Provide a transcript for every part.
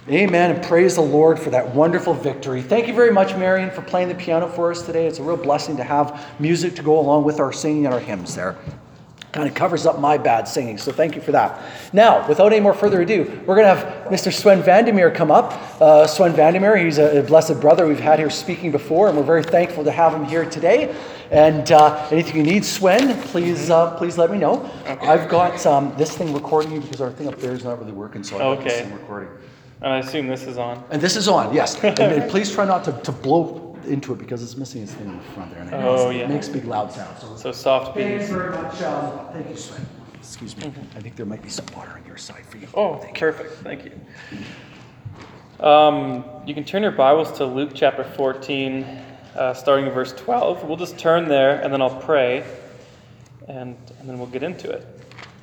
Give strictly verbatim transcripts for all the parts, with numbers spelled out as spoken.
Amen, and praise the Lord for that wonderful victory. Thank you very much, Marion, for playing the piano for us today. It's a real blessing to have music to go along with our singing and our hymns there. Kind of covers up my bad singing, so thank you for that. Now, without any more further ado, we're going to have Mister Sven Vandermeer come up. Uh, Sven Vandermeer, he's a, a blessed brother we've had here speaking before, and we're very thankful to have him here today. And uh, anything you need, Sven, please uh, please let me know. Okay. I've got um, this thing recording you because our thing up there is not really working, so I've got Okay. this thing recording. And I assume this is on. And this is on, yes. And, and please try not to, to blow into it because it's missing its thing in the front there. And it Oh, makes, yeah. It makes big loud sounds. So, So soft thank beats. you very much. Um, thank you, Sven. Excuse me. I think there might be some water on your side for you. Oh, thank you. perfect. Thank you. Um, you can turn your Bibles to Luke chapter fourteen, uh, starting in verse twelve. We'll just turn there, and then I'll pray, and, and then we'll get into it.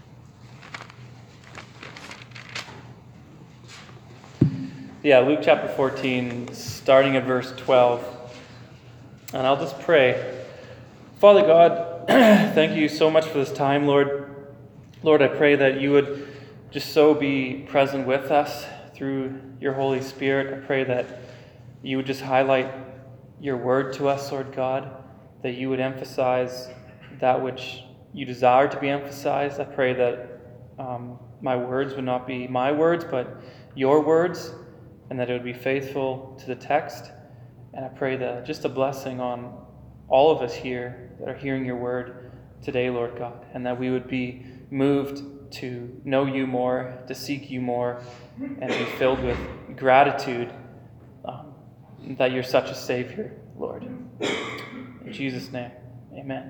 Yeah, Luke chapter fourteen, starting at verse twelve. And I'll just pray. Father God, thank you so much for this time, Lord. Lord, I pray that you would just so be present with us through your Holy Spirit. I pray that you would just highlight your word to us, Lord God, that you would emphasize that which you desire to be emphasized. I pray that um, my words would not be my words, but your words, and that it would be faithful to the text. And I pray that just a blessing on all of us here that are hearing your word today, Lord God, and that we would be moved to know you more, to seek you more, and be filled with gratitude um, that you're such a Savior, Lord. In Jesus' name, amen.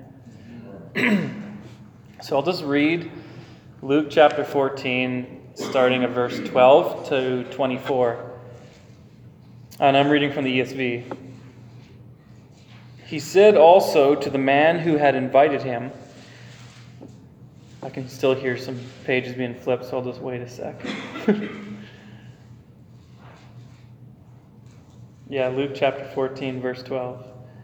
So I'll just read Luke chapter fourteen, starting at verse twelve to twenty-four. And I'm reading from the E S V. He said also to the man who had invited him, I can still hear some pages being flipped, so I'll just wait a sec. Yeah, Luke chapter fourteen, verse twelve.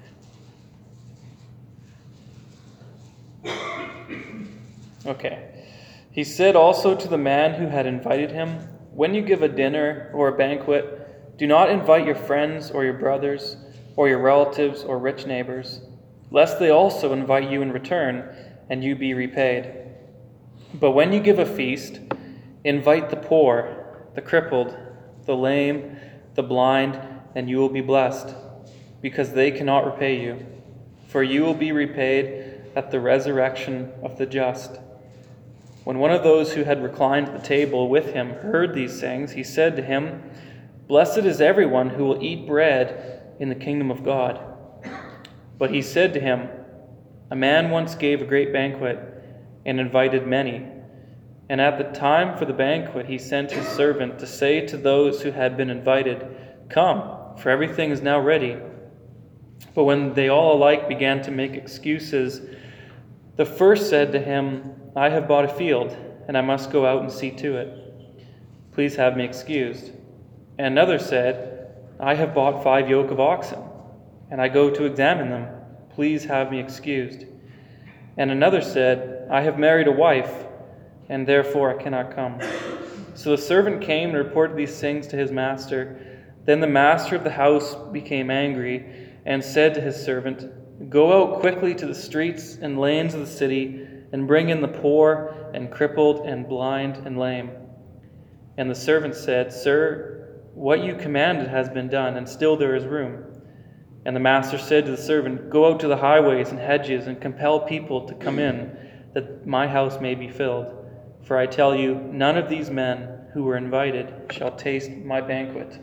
Okay. He said also to the man who had invited him, when you give a dinner or a banquet, do not invite your friends or your brothers or your relatives or rich neighbors, lest they also invite you in return and you be repaid. But when you give a feast, invite the poor, the crippled, the lame, the blind, and you will be blessed, because they cannot repay you. For you will be repaid at the resurrection of the just. When one of those who had reclined at the table with him heard these things, he said to him, Blessed is everyone who will eat bread in the kingdom of God. But he said to him, A man once gave a great banquet and invited many. And at the time for the banquet he sent his servant to say to those who had been invited, Come, for everything is now ready. But when they all alike began to make excuses, the first said to him, I have bought a field, and I must go out and see to it. Please have me excused. And another said, I have bought five yoke of oxen, and I go to examine them. Please have me excused. And another said, I have married a wife, and therefore I cannot come. So the servant came and reported these things to his master. Then the master of the house became angry and said to his servant, Go out quickly to the streets and lanes of the city, and bring in the poor and crippled and blind and lame. And the servant said, Sir, what you commanded has been done, and still there is room. And the master said to the servant, Go out to the highways and hedges and compel people to come in, that my house may be filled. For I tell you, none of these men who were invited shall taste my banquet.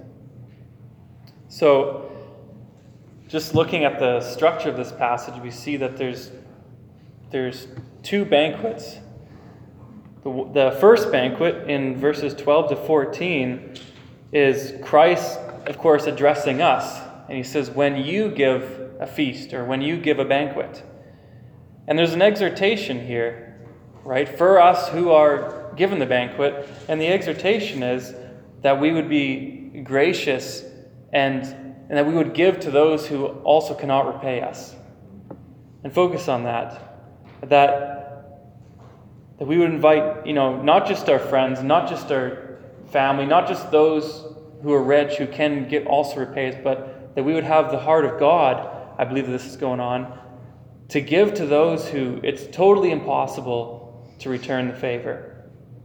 So, just looking at the structure of this passage, we see that there's there's two banquets. The, the first banquet in verses twelve to fourteen is Christ, of course, addressing us. And he says, when you give a feast or when you give a banquet. And there's an exhortation here, right, for us who are given the banquet. And the exhortation is that we would be gracious and, and that we would give to those who also cannot repay us. And focus on that. That, that we would invite, you know, not just our friends, not just our family, not just those who are rich, who can get also repay us, but that we would have the heart of God, I believe that this is going on, to give to those who it's totally impossible to return the favor.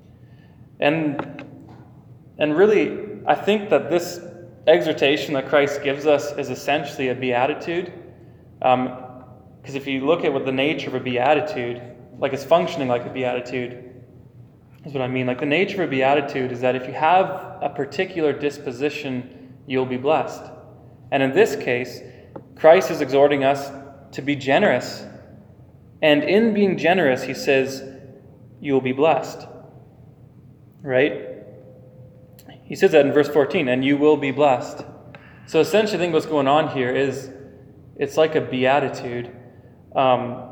And, and really, I think that this exhortation that Christ gives us is essentially a beatitude. Um, because if you look at what the nature of a beatitude, like it's functioning like a beatitude, is what I mean. Like the nature of a beatitude is that if you have a particular disposition, you'll be blessed. And in this case, Christ is exhorting us to be generous. And in being generous, he says, you will be blessed. Right? He says that in verse fourteen, and you will be blessed. So essentially, I think what's going on here is it's like a beatitude. Um,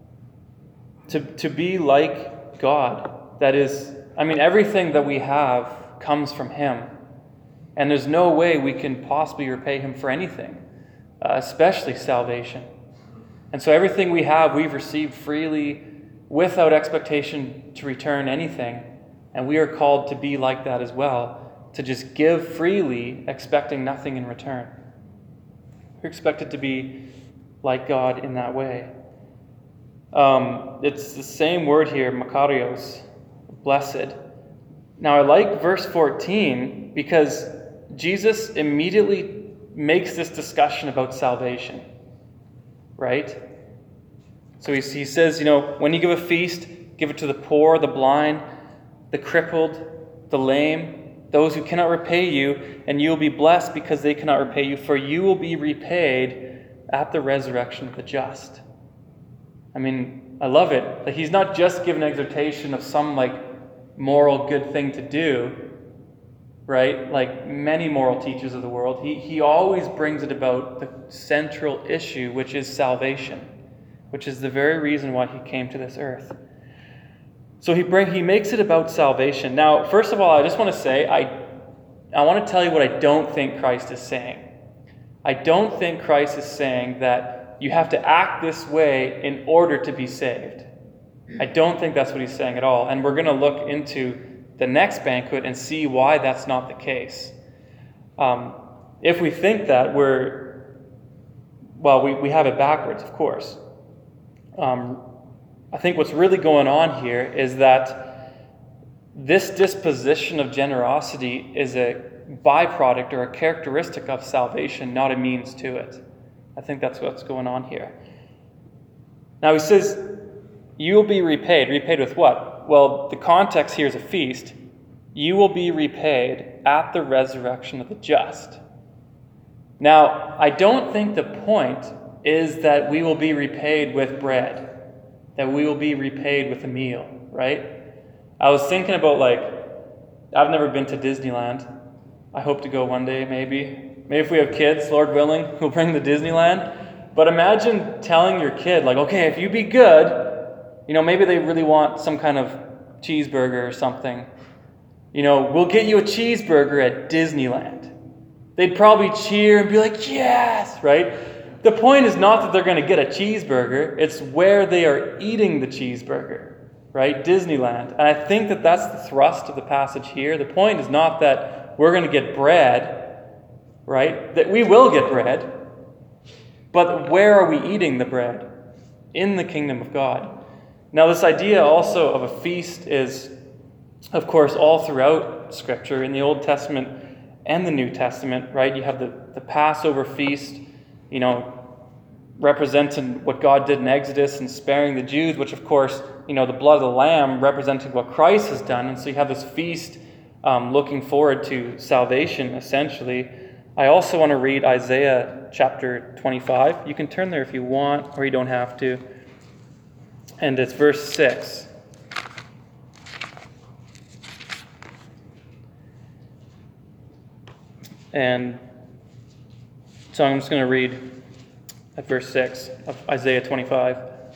to, to be like God. That is, I mean, everything that we have comes from him. And there's no way we can possibly repay him for anything, uh, especially salvation. And so everything we have, we've received freely without expectation to return anything. And we are called to be like that as well, to just give freely, expecting nothing in return. We're expected to be like God in that way. Um, it's the same word here, makarios, blessed. Now I like verse fourteen because Jesus immediately makes this discussion about salvation, right? So he, he says, you know, when you give a feast, give it to the poor, the blind, the crippled, the lame, those who cannot repay you, and you will be blessed because they cannot repay you, for you will be repaid at the resurrection of the just. I mean, I love it. Like he's not just giving exhortation of some like moral good thing to do, right? Like many moral teachers of the world. He, he always brings it about the central issue, which is salvation, which is the very reason why he came to this earth. So he bring he makes it about salvation. Now, first of all, I just want to say, I I want to tell you what I don't think Christ is saying. I don't think Christ is saying that you have to act this way in order to be saved. I don't think that's what he's saying at all. And we're going to look into the next banquet and see why that's not the case. Um, if we think that, we're, well, we, we have it backwards, of course. Um, I think what's really going on here is that this disposition of generosity is a byproduct or a characteristic of salvation, not a means to it. I think that's what's going on here. Now he says, you will be repaid. Repaid with what? Well, the context here is a feast. You will be repaid at the resurrection of the just. Now, I don't think the point is that we will be repaid with bread, that we will be repaid with a meal, right? I was thinking about, like, I've never been to Disneyland. I hope to go one day, maybe. Maybe if we have kids, Lord willing, we'll bring them to Disneyland. But imagine telling your kid, like, okay, if you be good, you know, maybe they really want some kind of cheeseburger or something. You know, we'll get you a cheeseburger at Disneyland. They'd probably cheer and be like, yes, right? The point is not that they're going to get a cheeseburger. It's where they are eating the cheeseburger, right? Disneyland. And I think that that's the thrust of the passage here. The point is not that we're going to get bread, right? That we will get bread. But where are we eating the bread? In the kingdom of God. Now, this idea also of a feast is, of course, all throughout Scripture, in the Old Testament and the New Testament, right? You have the, the Passover feast, you know, representing what God did in Exodus and sparing the Jews, which, of course, you know, the blood of the Lamb represented what Christ has done. And so you have this feast um, looking forward to salvation, essentially. I also want to read Isaiah chapter twenty-five. You can turn there if you want, or you don't have to. And it's verse six. And so I'm just going to read at verse six of Isaiah twenty-five.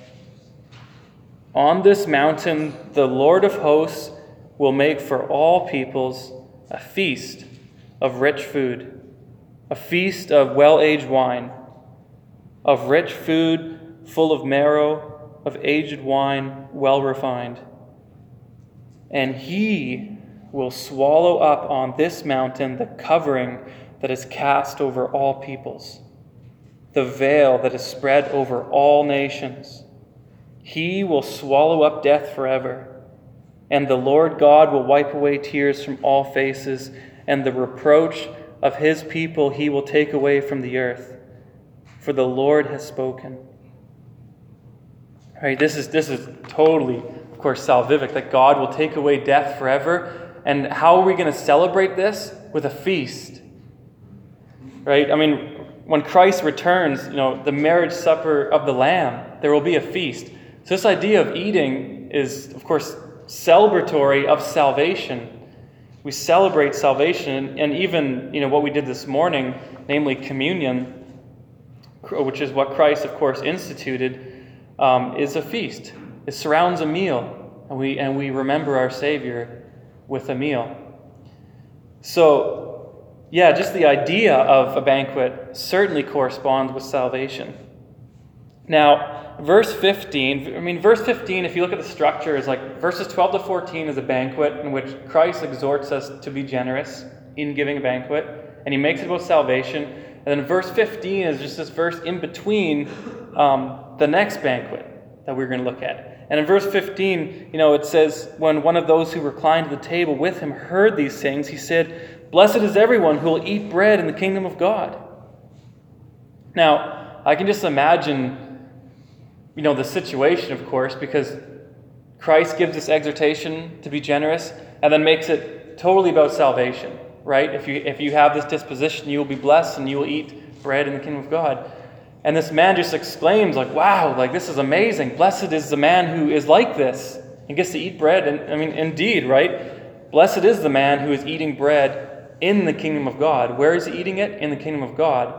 On this mountain the Lord of hosts will make for all peoples a feast of rich food, a feast of well-aged wine, of rich food full of marrow, of aged wine well refined. And he will swallow up on this mountain the covering that is cast over all peoples, the veil that is spread over all nations. He will swallow up death forever, and the Lord God will wipe away tears from all faces, and the reproach of his people he will take away from the earth, for the Lord has spoken. Right, this is this is totally, of course, salvific, that God will take away death forever. And how are we going to celebrate this? With a feast. Right? I mean, when Christ returns, you know, the marriage supper of the Lamb, there will be a feast. So this idea of eating is, of course, celebratory of salvation. We celebrate salvation, and even, you know, what we did this morning, namely communion, which is what Christ, of course, instituted, um, is a feast. It surrounds a meal, and we and we remember our Savior with a meal. So, yeah, just the idea of a banquet certainly corresponds with salvation. Now, verse fifteen, I mean, verse fifteen, if you look at the structure, is like verses twelve to fourteen is a banquet in which Christ exhorts us to be generous in giving a banquet, and he makes it about salvation. And then verse fifteen is just this verse in between um, the next banquet that we're going to look at. And in verse fifteen, you know, it says, when one of those who reclined at the table with him heard these things, he said, "Blessed is everyone who will eat bread in the kingdom of God." Now, I can just imagine, you know, the situation, of course, because Christ gives this exhortation to be generous and then makes it totally about salvation, right? If you if you have this disposition, you will be blessed and you will eat bread in the kingdom of God. And this man just exclaims, like, wow, like, this is amazing. Blessed is the man who is like this and gets to eat bread. And I mean, indeed, right? Blessed is the man who is eating bread in the kingdom of God. Where is he eating it? In the kingdom of God.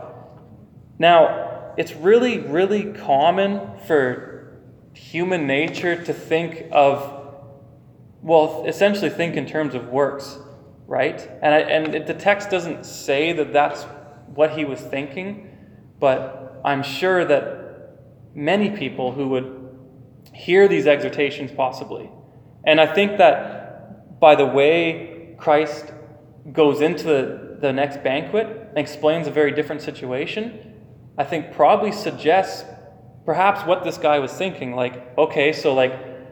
Now, it's really, really common for human nature to think of, well, essentially think in terms of works, right? And, I, and it, the text doesn't say that that's what he was thinking, but I'm sure that many people who would hear these exhortations possibly. And I think that by the way Christ goes into the, the next banquet and explains a very different situation, I think probably suggests perhaps what this guy was thinking. Like, okay, so like,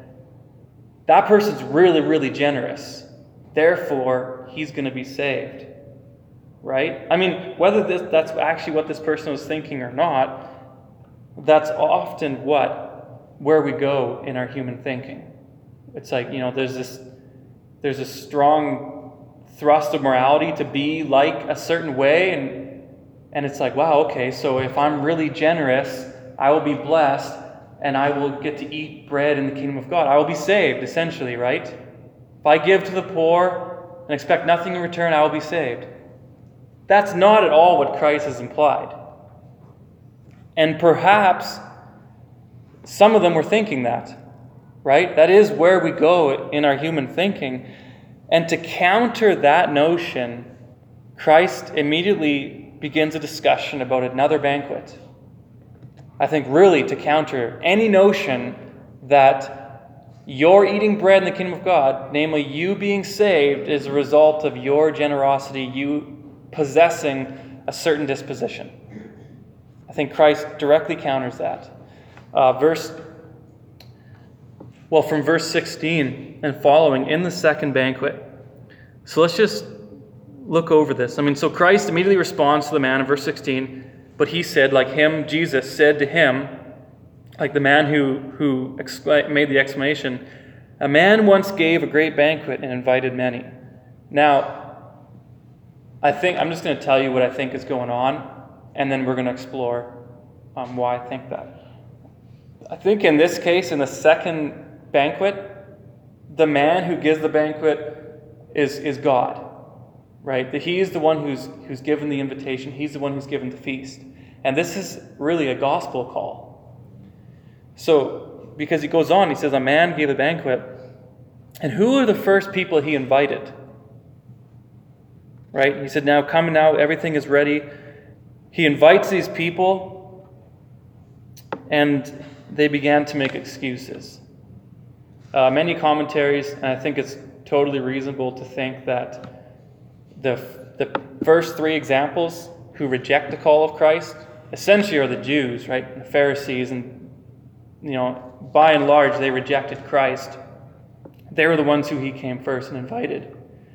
that person's really, really generous. Therefore, he's going to be saved. Right? I mean, whether this, that's actually what this person was thinking or not, that's often what, where we go in our human thinking. It's like, you know, there's this, there's a strong thrust of morality to be like a certain way, and and it's like, wow, okay, so if I'm really generous, I will be blessed, and I will get to eat bread in the kingdom of God. I will be saved, essentially, right? If I give to the poor and expect nothing in return, I will be saved. That's not at all what Christ has implied. And perhaps some of them were thinking that, right? That is where we go in our human thinking. And to counter that notion, Christ immediately begins a discussion about another banquet. I think really to counter any notion that you're eating bread in the kingdom of God, namely you being saved, is a result of your generosity, you possessing a certain disposition. I think Christ directly counters that. Uh, verse, well, from verse sixteen and following, in the second banquet. So let's just look over this. I mean, so Christ immediately responds to the man in verse sixteen, but he said, like him, Jesus said to him, like the man who, who excla- made the exclamation, "A man once gave a great banquet and invited many." Now, I think I'm just going to tell you what I think is going on, and then we're going to explore um, why I think that. I think in this case, in the second banquet, the man who gives the banquet is, is God, right? That he is the one who's who's given the invitation. He's the one who's given the feast. And this is really a gospel call. So, because he goes on, he says, a man gave a banquet. And who are the first people he invited? Right? He said, now come now, everything is ready. He invites these people, and they began to make excuses. Uh, many commentaries, and I think it's totally reasonable to think that the, the first three examples who reject the call of Christ essentially are the Jews, right? The Pharisees, and, you know, by and large, they rejected Christ. They were the ones who he came first and invited.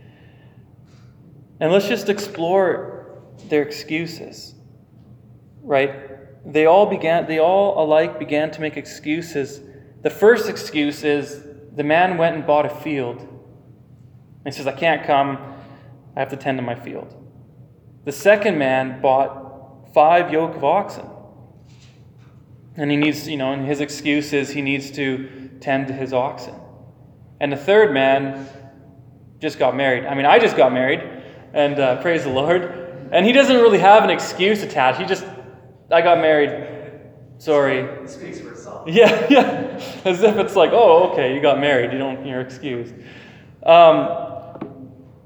And let's just explore their excuses, right? They all began, they all alike began to make excuses. The first excuse is the man went and bought a field. And he says, I can't come, I have to tend to my field. The second man bought five yoke of oxen. And he needs, you know, and his excuse is he needs to tend to his oxen. And the third man just got married. I mean, I just got married, and uh, praise the Lord. And he doesn't really have an excuse attached. He just, I got married. Sorry. It speaks for itself. Yeah, yeah. As if it's like, oh, okay, you got married. You don't, you're excused. Um,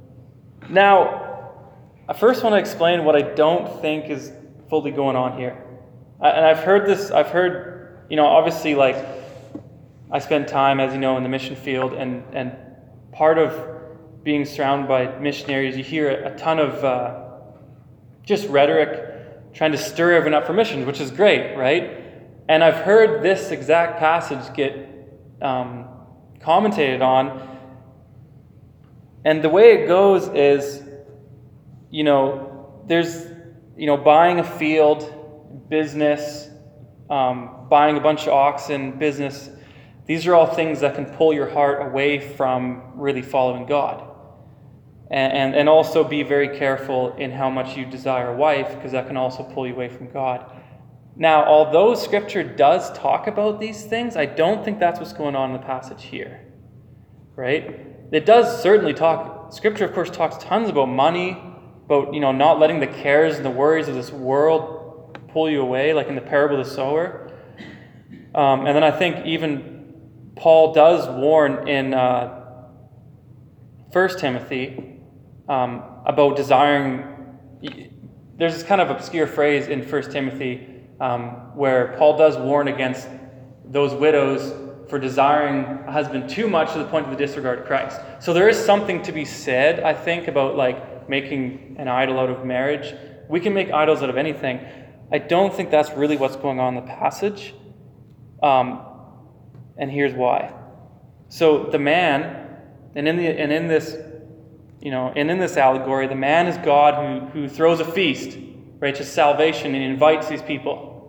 now, I first want to explain what I don't think is fully going on here. I, and I've heard this, I've heard, you know, obviously, like, I spend time, as you know, in the mission field, and, and part of being surrounded by missionaries, you hear a ton of uh, just rhetoric trying to stir everyone up for missions, which is great, right? And I've heard this exact passage get um, commentated on, and the way it goes is, you know, there's, you know, buying a field, business, um, buying a bunch of oxen, business. These are all things that can pull your heart away from really following God. And, and, and also be very careful in how much you desire a wife, because that can also pull you away from God. Now, although Scripture does talk about these things, I don't think that's what's going on in the passage here. Right? It does certainly talk, Scripture of course talks tons about money, about, you know, not letting the cares and the worries of this world pull you away, like in the parable of the sower. Um, and then I think even Paul does warn in uh, First Timothy um, about desiring. There's this kind of obscure phrase in First Timothy um, where Paul does warn against those widows for desiring a husband too much to the point of the disregard of Christ. So there is something to be said, I think, about like making an idol out of marriage. We can make idols out of anything. I don't think that's really what's going on in the passage. Um, And here's why. So the man, and in the and in this, you know, and in this allegory, the man is God who, who throws a feast, right, to salvation, and invites these people.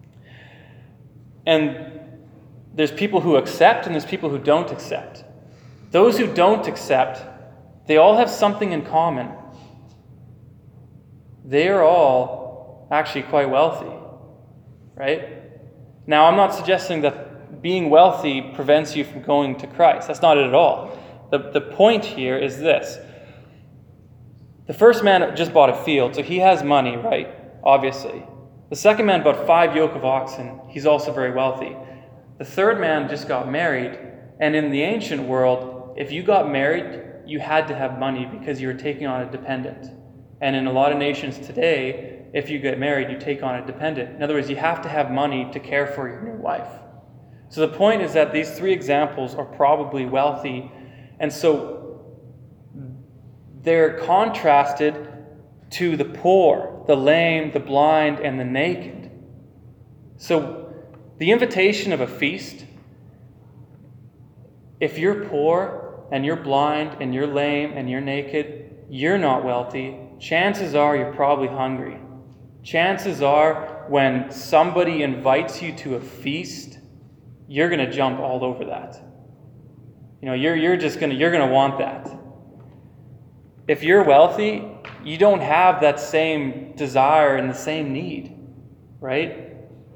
And there's people who accept, and there's people who don't accept. Those who don't accept, they all have something in common. They are all actually quite wealthy, right? Now, I'm not suggesting that being wealthy prevents you from going to Christ. That's not it at all. The, the point here is this. The first man just bought a field, so he has money, right? Obviously. The second man bought five yoke of oxen. He's also very wealthy. The third man just got married, and in the ancient world, if you got married, you had to have money because you were taking on a dependent. And in a lot of nations today, if you get married, you take on a dependent. In other words, you have to have money to care for your new wife. So the point is that these three examples are probably wealthy, and so they're contrasted to the poor, the lame, the blind, and the naked. So the invitation of a feast, if you're poor and you're blind and you're lame and you're naked, you're not wealthy, chances are you're probably hungry. Chances are when somebody invites you to a feast, you're going to jump all over that. You know, you're you're just going to you're going to want that. If you're wealthy, you don't have that same desire and the same need, right?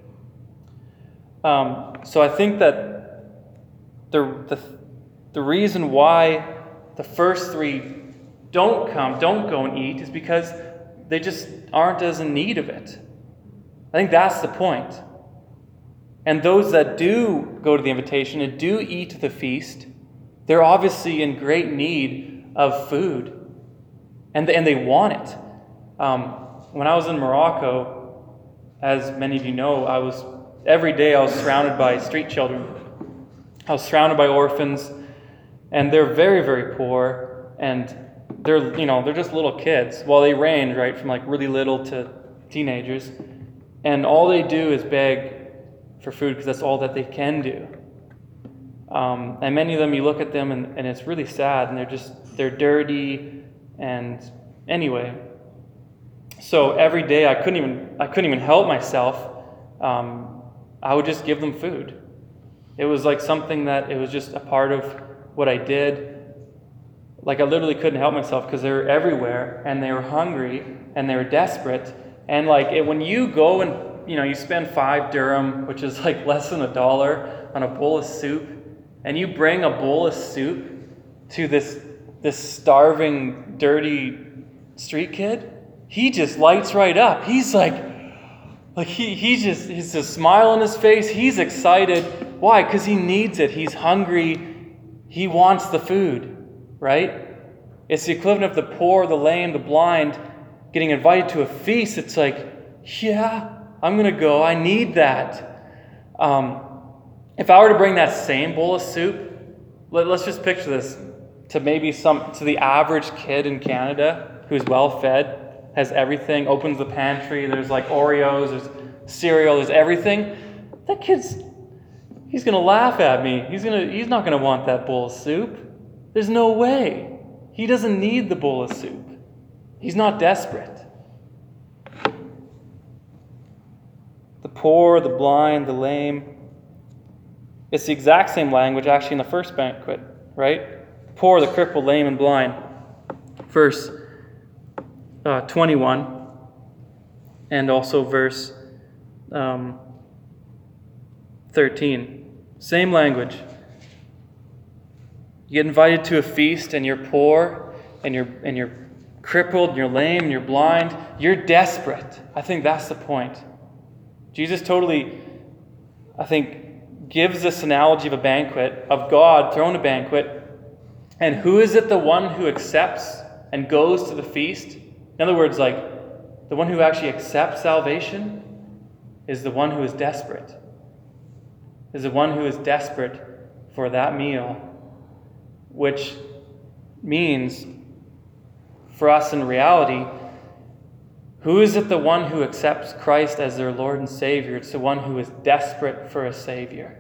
Um, so I think that the the the reason why the first three don't come, don't go and eat, is because they just aren't as in need of it. I think that's the point. And those that do go to the invitation and do eat the feast, they're obviously in great need of food. And they, and they want it. Um, when I was in Morocco, as many of you know, I was every day I was surrounded by street children. I was surrounded by orphans. And they're very, very poor, and they're, you know, they're just little kids. Well, they range, right, from like really little to teenagers. And all they do is beg for food because that's all that they can do. Um, and many of them, you look at them and, and it's really sad, and they're just, they're dirty. And anyway, so every day I couldn't even, I couldn't even help myself. Um, I would just give them food. It was like something that, it was just a part of what I did. Like I literally couldn't help myself because they were everywhere, and they were hungry, and they were desperate. And like it, when you go and, you know, you spend five dirham, which is like less than a dollar, on a bowl of soup, and you bring a bowl of soup to this this starving, dirty street kid, he just lights right up. He's like, like he he just, he's a smile on his face. He's excited. Why? Because he needs it. He's hungry. He wants the food, right? It's the equivalent of the poor, the lame, the blind getting invited to a feast. It's like, yeah, I'm going to go. I need that. Um, if I were to bring that same bowl of soup, let, let's just picture this, to maybe some, to the average kid in Canada who's well fed, has everything, opens the pantry, there's like Oreos, there's cereal, there's everything. That kid's, he's going to laugh at me. He's going to, he's not going to want that bowl of soup. There's no way. He doesn't need the bowl of soup. He's not desperate. The poor, the blind, the lame. It's the exact same language actually in the first banquet, right? The poor, the crippled, lame, and blind. Verse uh, twenty-one, and also verse um, thirteen. Same language. You get invited to a feast, and you're poor, and you're and you're crippled, and you're lame, and you're blind. You're desperate. I think that's the point. Jesus totally, I think, gives this analogy of a banquet, of God throwing a banquet. And who is it the one who accepts and goes to the feast? In other words, like, the one who actually accepts salvation is the one who is desperate. Is the one who is desperate for that meal, which means, for us in reality, who is it the one who accepts Christ as their Lord and Savior? It's the one who is desperate for a Savior.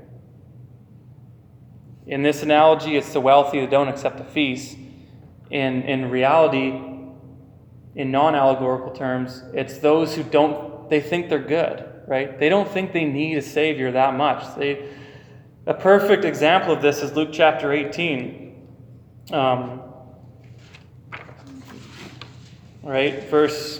In this analogy, it's the wealthy that don't accept a feast. In, in reality, in non-allegorical terms, it's those who don't, they think they're good, right? They don't think they need a Savior that much. They, a perfect example of this is Luke chapter eighteen. Um, right, verse...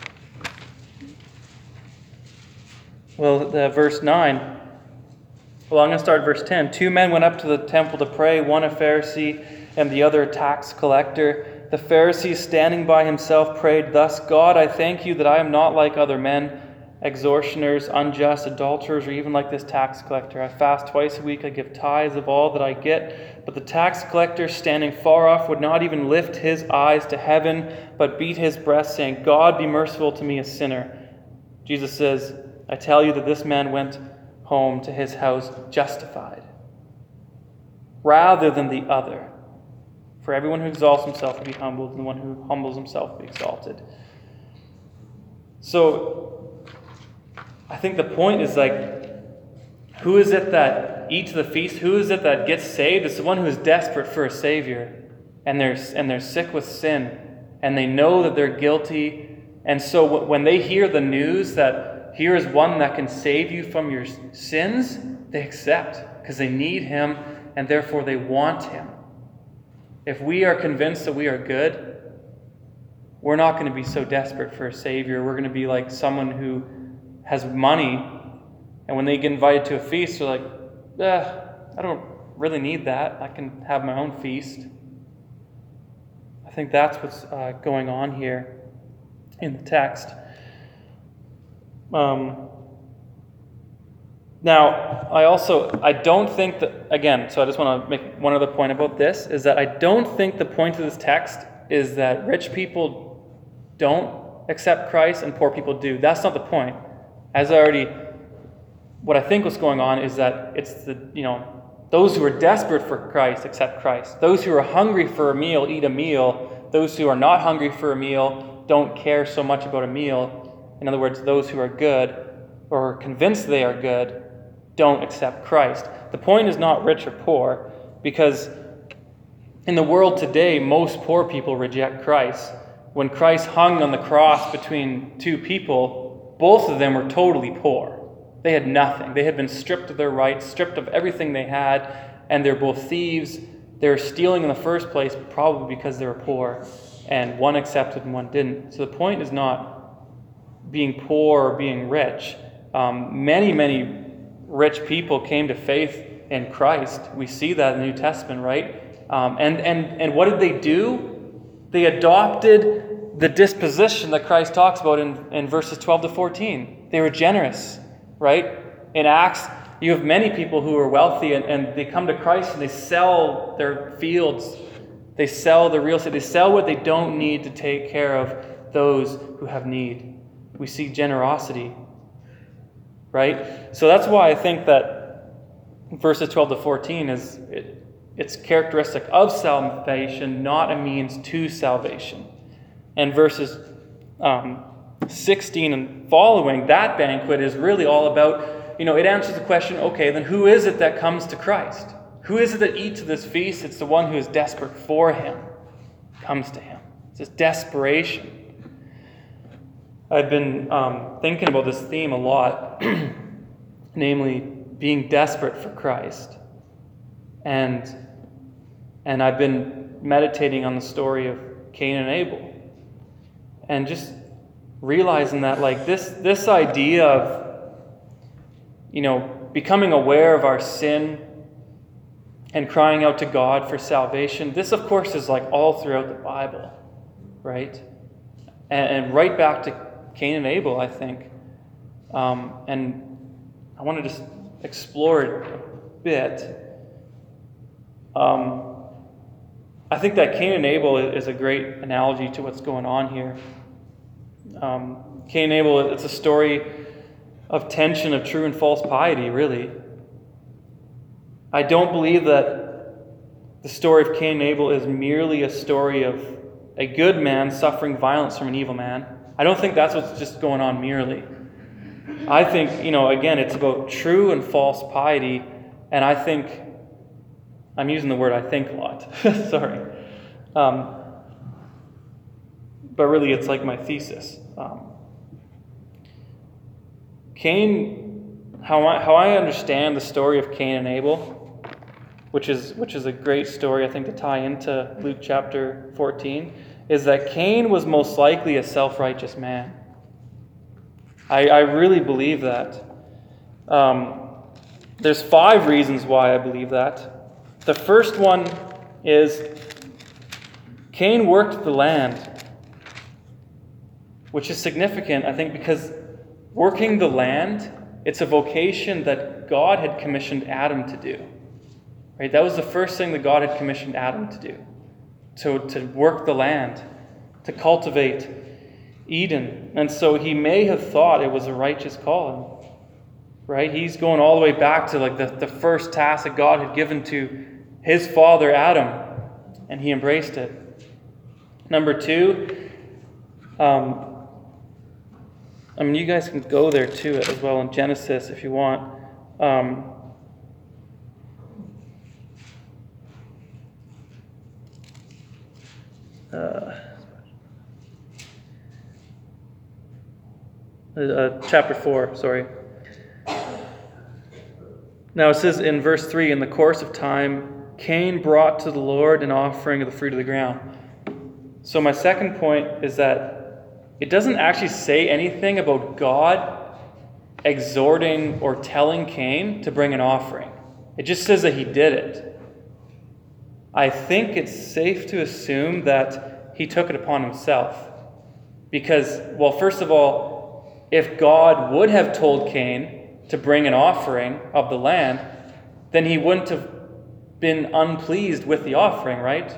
Well, the verse nine. Well, I'm going to start at verse ten. Two men went up to the temple to pray, one a Pharisee and the other a tax collector. The Pharisee, standing by himself, prayed thus, God, I thank you that I am not like other men, extortioners, unjust, adulterers, or even like this tax collector. I fast twice a week, I give tithes of all that I get. But the tax collector, standing far off, would not even lift his eyes to heaven, but beat his breast, saying, God, be merciful to me, a sinner. Jesus says, I tell you that this man went home to his house justified, rather than the other. For everyone who exalts himself will be humbled, and the one who humbles himself will be exalted. So, I think the point is like, who is it that eats the feast? Who is it that gets saved? It's the one who is desperate for a Savior, and they're, and they're sick with sin, and they know that they're guilty. And so when they hear the news that here is one that can save you from your sins, they accept because they need him and therefore they want him. If we are convinced that we are good, we're not going to be so desperate for a Savior. We're going to be like someone who has money, and when they get invited to a feast, they're like, eh, I don't really need that. I can have my own feast. I think that's what's uh, going on here in the text. Um, now, I also, I don't think that, again, so I just want to make one other point about this, is that I don't think the point of this text is that rich people don't accept Christ and poor people do. That's not the point. As I already, what I think was going on is that it's the, you know, Those who are desperate for Christ accept Christ. Those who are hungry for a meal eat a meal. Those who are not hungry for a meal don't care so much about a meal. In other words, those who are good or are convinced they are good don't accept Christ. The point is not rich or poor, because in the world today, most poor people reject Christ. When Christ hung on the cross between two people, both of them were totally poor. They had nothing. They had been stripped of their rights, stripped of everything they had, and they're both thieves. They were stealing in the first place, probably because they were poor, and one accepted and one didn't. So the point is not being poor or being rich. Um, many, many rich people came to faith in Christ. We see that in the New Testament, right? Um, and, and, and what did they do? They adopted the disposition that Christ talks about in, in verses twelve to fourteen. They were generous, right? In Acts, you have many people who are wealthy and, and they come to Christ and they sell their fields. They sell the real estate. They sell what they don't need to take care of those who have need. We see generosity, right? So that's why I think that verses twelve to fourteen is it, it's characteristic of salvation, not a means to salvation. And verses um, sixteen and following, that banquet is really all about, you know, it answers the question, okay, then who is it that comes to Christ? Who is it that eats at this feast? It's the one who is desperate for him, comes to him. It's this desperation. I've been um, thinking about this theme a lot, namely being desperate for Christ. And, and I've been meditating on the story of Cain and Abel. And just realizing that, like, this, this idea of, you know, becoming aware of our sin and crying out to God for salvation, this, of course, is like all throughout the Bible, right? And, and right back to Cain and Abel, I think. Um, and I want to just explore it a bit. Um, I think that Cain and Abel is a great analogy to what's going on here. Um, Cain and Abel, it's a story of tension of true and false piety, really. I don't believe that the story of Cain and Abel is merely a story of a good man suffering violence from an evil man. I don't think that's what's just going on merely. I think, you know, again, it's about true and false piety, and I think, I'm using the word I think a lot, sorry. Um, but really, it's like my thesis. Um, Cain, how I, how I understand the story of Cain and Abel, which is which is a great story, I think, to tie into Luke chapter fourteen, is that Cain was most likely a self-righteous man. I, I really believe that. Um, there's five reasons why I believe that. The first one is Cain worked the land, which is significant, I think, because working the land, it's a vocation that God had commissioned Adam to do. Right? That was the first thing that God had commissioned Adam to do. To, to work the land, to cultivate Eden. And so he may have thought it was a righteous calling. Right? He's going all the way back to like the, the first task that God had given to his father Adam, and he embraced it. Number two, um, I mean, you guys can go there too as well in Genesis if you want. Um, uh, uh, chapter four, sorry. Now it says in verse three, in the course of time, Cain brought to the Lord an offering of the fruit of the ground. So my second point is that it doesn't actually say anything about God exhorting or telling Cain to bring an offering. It just says that he did it. I think it's safe to assume that he took it upon himself. Because, well, first of all, if God would have told Cain to bring an offering of the land, then he wouldn't have been unpleased with the offering, right?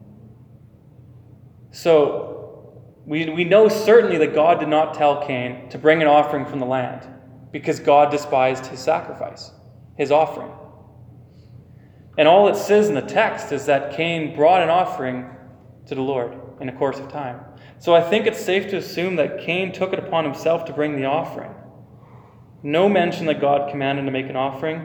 So, We, we know certainly that God did not tell Cain to bring an offering from the land because God despised his sacrifice, his offering. And all it says in the text is that Cain brought an offering to the Lord in the course of time. So I think it's safe to assume that Cain took it upon himself to bring the offering. No mention that God commanded him to make an offering.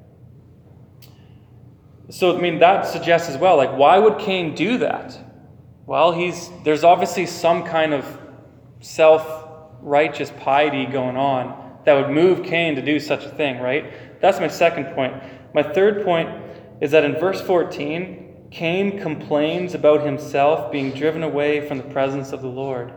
So, I mean, that suggests as well, like, why would Cain do that? Well, he's there's obviously some kind of self-righteous piety going on that would move Cain to do such a thing, right? That's my second point. My third point is that in verse fourteen, Cain complains about himself being driven away from the presence of the Lord.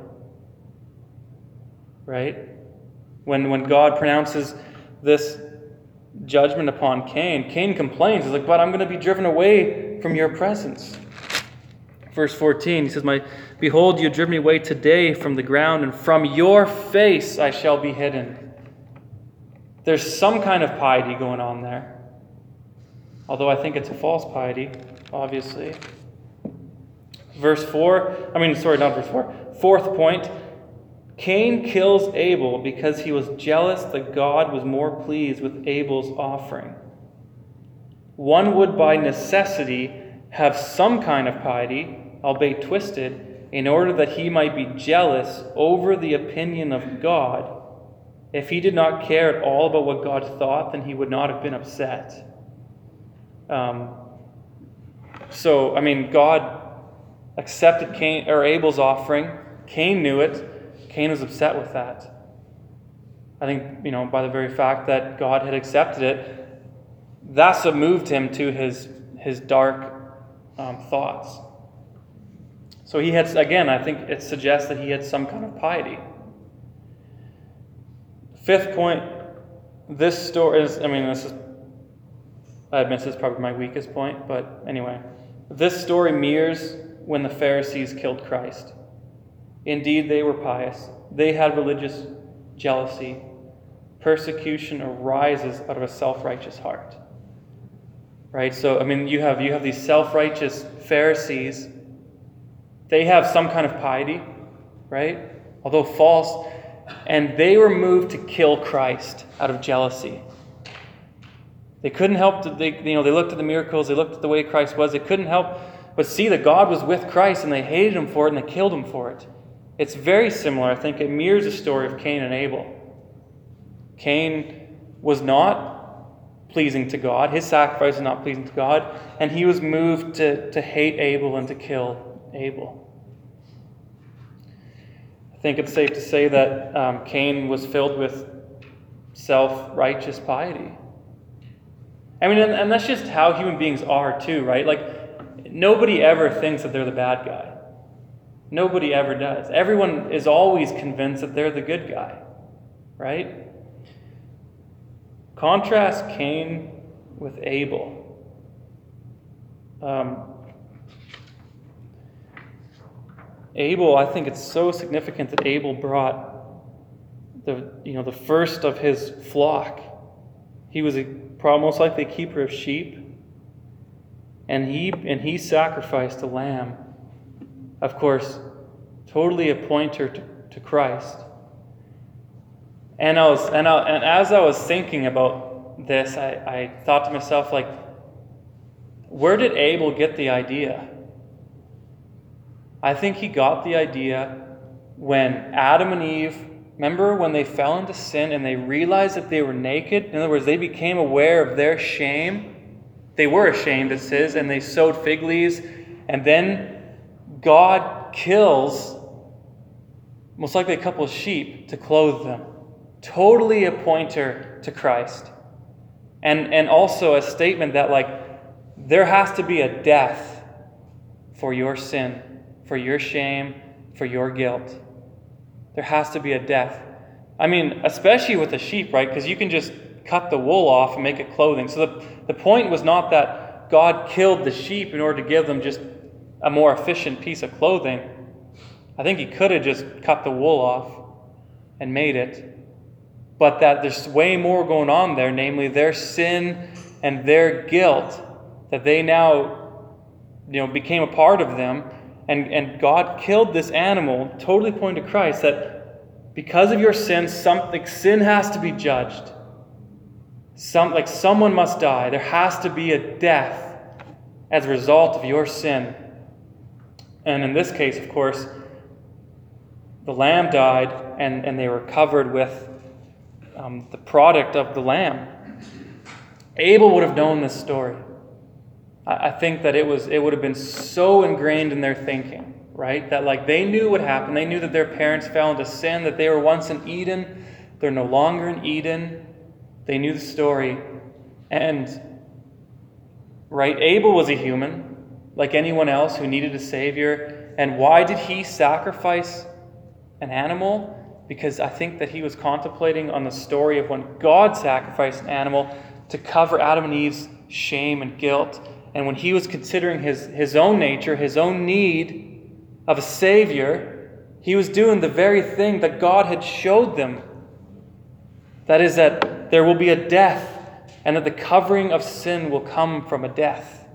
Right? When, when God pronounces this judgment upon Cain, Cain complains. He's like, but I'm going to be driven away from your presence. Verse fourteen, he says, "My behold, you driven me away today from the ground, and from your face I shall be hidden." There's some kind of piety going on there. Although I think it's a false piety, obviously. Verse four, I mean, sorry, not verse four. Fourth point, Cain kills Abel because he was jealous that God was more pleased with Abel's offering. One would by necessity have some kind of piety, albeit twisted, in order that he might be jealous over the opinion of God. If he did not care at all about what God thought, then he would not have been upset. Um, so, I mean, God accepted Cain or Abel's offering. Cain knew it. Cain was upset with that. I think, you know, by the very fact that God had accepted it, that's what moved him to his his dark um, thoughts. So he had, again, I think it suggests that he had some kind of piety. Fifth point, this story is, I mean, this is, I admit this is probably my weakest point, but anyway. This story mirrors when the Pharisees killed Christ. Indeed, they were pious. They had religious jealousy. Persecution arises out of a self-righteous heart. Right? So, I mean, you have you have these self-righteous Pharisees. They have some kind of piety, right? Although false. And they were moved to kill Christ out of jealousy. They couldn't help to, they, you know, they looked at the miracles, they looked at the way Christ was, they couldn't help but see that God was with Christ, and they hated him for it, and they killed him for it. It's very similar, I think. It mirrors the story of Cain and Abel. Cain was not pleasing to God. His sacrifice was not pleasing to God, and he was moved to, to hate Abel and to kill Abel. I think it's safe to say that um, Cain was filled with self-righteous piety. I mean, and, and that's just how human beings are too, right? Like, nobody ever thinks that they're the bad guy. Nobody ever does. Everyone is always convinced that they're the good guy, right? Contrast Cain with Abel. Um, Abel, I think it's so significant that Abel brought the, you know, the first of his flock. He was a, probably most likely a keeper of sheep, and he and he sacrificed a lamb. Of course, totally a pointer to, to Christ. And I was and, I, and as I was thinking about this, I, I thought to myself, like, where did Abel get the idea? I think he got the idea when Adam and Eve, remember when they fell into sin and they realized that they were naked? In other words, they became aware of their shame. They were ashamed, it says, and they sewed fig leaves. And then God kills most likely a couple of sheep to clothe them. Totally a pointer to Christ. And, and also a statement that, like, there has to be a death for your sin, for your shame, for your guilt. There has to be a death. I mean, especially with the sheep, right? Because you can just cut the wool off and make it clothing. So the, the point was not that God killed the sheep in order to give them just a more efficient piece of clothing. I think he could have just cut the wool off and made it. But that there's way more going on there, namely their sin and their guilt, that they now, you know, became a part of them. And, and God killed this animal, totally pointing to Christ, that because of your sin, something sin has to be judged. Some, like someone must die. There has to be a death as a result of your sin. And in this case, of course, the lamb died, and, and they were covered with um, the product of the lamb. Abel would have known this story. I, I think that it was it would have been so ingrained in their thinking, right? That like they knew what happened. They knew that their parents fell into sin, that they were once in Eden. They're no longer in Eden. They knew the story. And, right, Abel was a human, like anyone else who needed a Savior. And why did he sacrifice an animal? Because I think that he was contemplating on the story of when God sacrificed an animal to cover Adam and Eve's shame and guilt. And when he was considering his, his own nature, his own need of a Savior, he was doing the very thing that God had showed them. That is, that there will be a death, and that the covering of sin will come from a death.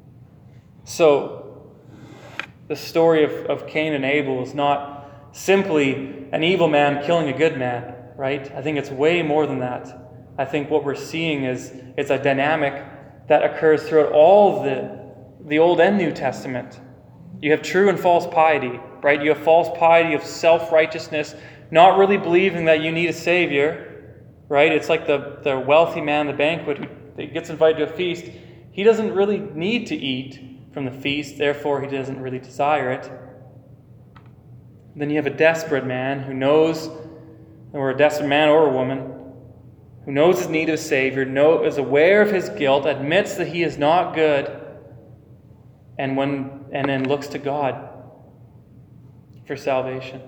So, the story of, of Cain and Abel is not simply an evil man killing a good man, right? I think it's way more than that. I think what we're seeing is it's a dynamic that occurs throughout all the, the Old and New Testament. You have true and false piety, right? You have false piety of self-righteousness, not really believing that you need a Savior, right? It's like the, the wealthy man at the banquet who gets invited to a feast. He doesn't really need to eat from the feast, therefore he doesn't really desire it. Then you have a desperate man who knows, or a desperate man or a woman, who knows his need of a Savior, know, is aware of his guilt, admits that he is not good, and when and then looks to God for salvation.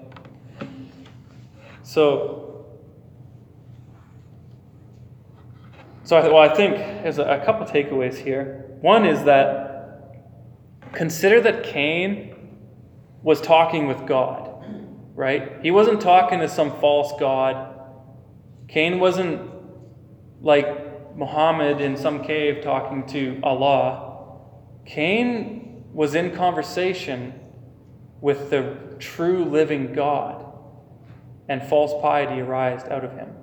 So, so I, well, I think there's a, a couple takeaways here. One is that consider that Cain was talking with God, right? He wasn't talking to some false god. Cain wasn't like Muhammad in some cave talking to Allah. Cain was in conversation with the true living God, and false piety arose out of him.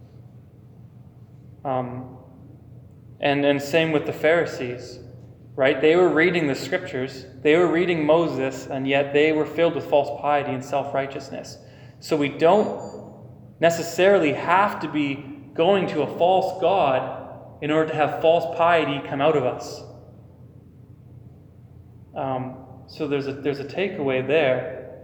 Um, and, and same with the Pharisees, right? They were reading the scriptures, they were reading Moses, and yet they were filled with false piety and self-righteousness. So we don't necessarily have to be going to a false god in order to have false piety come out of us. Um, so there's a there's a takeaway there.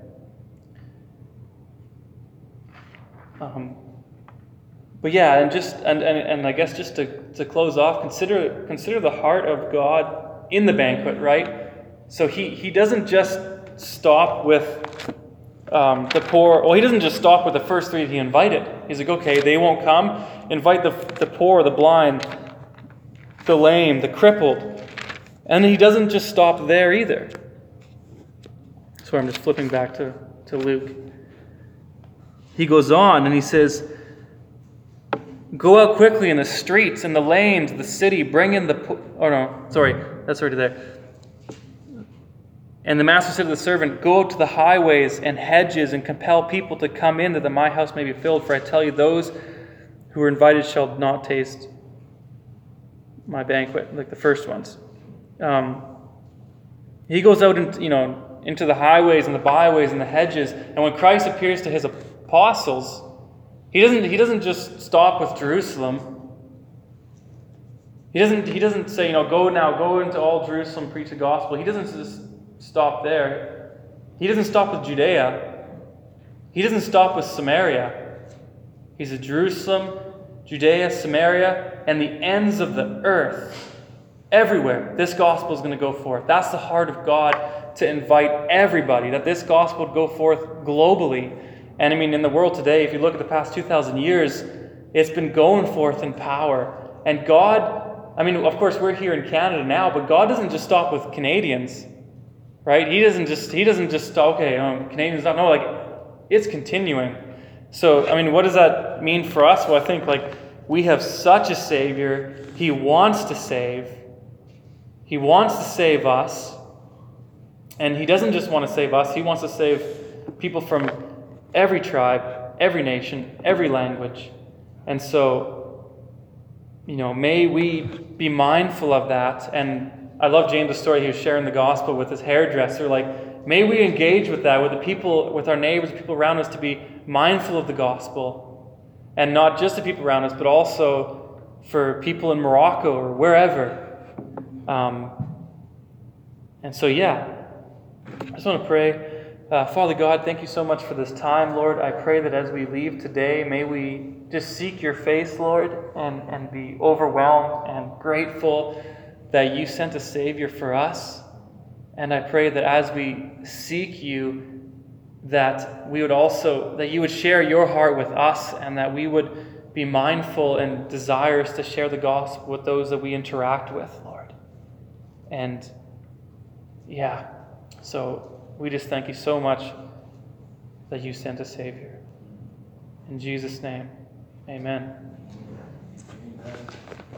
Um, but yeah, and just and, and, and I guess just to, to close off, consider consider the heart of God in the banquet, right? So he he doesn't just stop with Um, the poor, well, he doesn't just stop with the first three that he invited. He's like, okay, they won't come. Invite the, the poor, the blind, the lame, the crippled. And he doesn't just stop there either. So I'm just flipping back to, to Luke. He goes on and he says, go out quickly in the streets and the lanes of the city, bring in the... Po- oh no, sorry, that's already there. And the master said to the servant, go out to the highways and hedges and compel people to come in, that the, my house may be filled. For I tell you, those who are invited shall not taste my banquet, like the first ones. Um, he goes out into, you know, into the highways and the byways and the hedges. And when Christ appears to his apostles, he doesn't he doesn't just stop with Jerusalem. He doesn't he doesn't say, you know, go now, go into all Jerusalem, preach the gospel. He doesn't just stop there. He doesn't stop with Judea. He doesn't stop with Samaria. He's at Jerusalem, Judea, Samaria, and the ends of the earth. Everywhere this gospel is going to go forth. That's the heart of God, to invite everybody, that this gospel would go forth globally. And I mean, in the world today, if you look at the past two thousand years, it's been going forth in power. And God, I mean, of course, we're here in Canada now, but God doesn't just stop with Canadians. Right? He doesn't just, he doesn't just, okay, um, Canadians don't know, like, it's continuing. So, I mean, what does that mean for us? Well, I think, like, we have such a Savior. He wants to save. He wants to save us. And he doesn't just want to save us. He wants to save people from every tribe, every nation, every language. And so, you know, may we be mindful of that and I love James' story. He was sharing the gospel with his hairdresser. Like, may we engage with that, with the people, with our neighbors, people around us, to be mindful of the gospel. And not just the people around us, but also for people in Morocco or wherever. Um, and so, yeah, I just want to pray. Uh, Father God, thank you so much for this time, Lord. I pray that as we leave today, may we just seek your face, Lord, and, and be overwhelmed and grateful that you sent a Savior for us. And I pray that as we seek you, that we would also, that you would share your heart with us, and that we would be mindful and desirous to share the gospel with those that we interact with, Lord. And yeah, so we just thank you so much that you sent a Savior. In Jesus' name, amen. Amen.